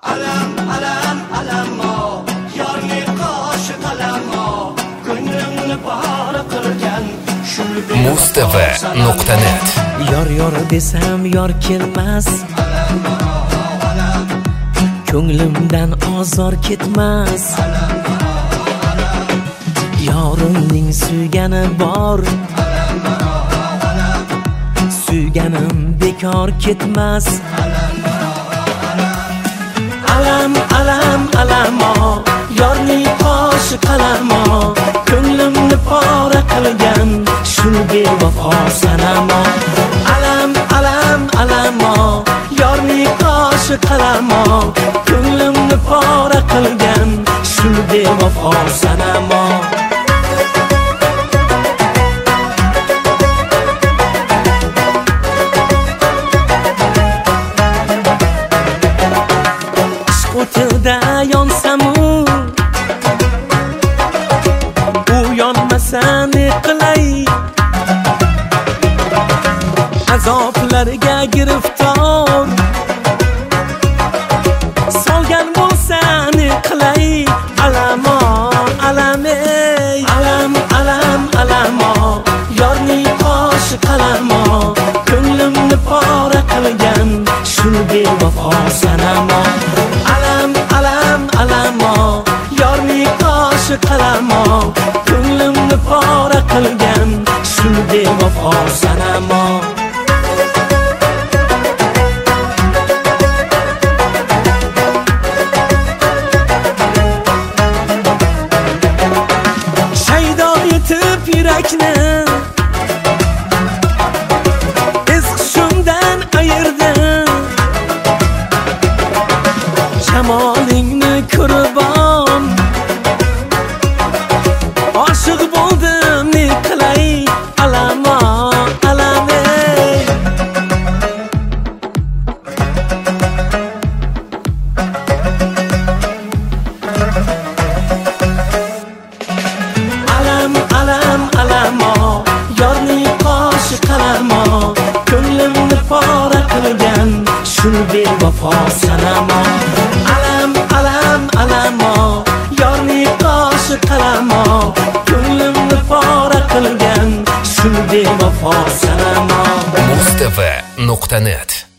Alam, alam, alamo, yorni qoshi qalamo, ko'nglimni pora qilgan Mustafa.net. Yor desam yor kelmas, ko'nglimdan ozor ketmas. Yorimning suygani bor, suyganim bekor ketmas. Alam, alam, alamo, yorning qoshi qalamo, ko'nglimni pora qilgan shuni bevafo sanamo. Alam, alam, alamo, yorning qoshi qalamo, ko'nglimni pora qilgan shuni bevafo sanamo. O'tida yonsamu, u yonmasa ne qilay? Azoblarga giriftor solgan bo'lsa ne qilay? Alamo, alamey, alam, alam, alamo, yorning qoshi qalamo, ko'nglimni pora qilgan shuni bevafo sanamo. Alam, alam, alamo, yorning qoshi qalamo, ko'nglimni pora qilgan shuni bevafo sanamo. Shaydo etib yurakni izqishimdan ayirdim, shamolingni qurbon oshiq bo'ldim ne qilay? Alamo, alamey, alam, alam, alamo, yorning qoshi qalamo, ko'nglimni pora qilgan shuni bevafo sanamo. Alam, alam, alamo, yorning qoshi qalamo, ko'nglimni pora qilgan shuni bevafo sanamo. Mustafa.net.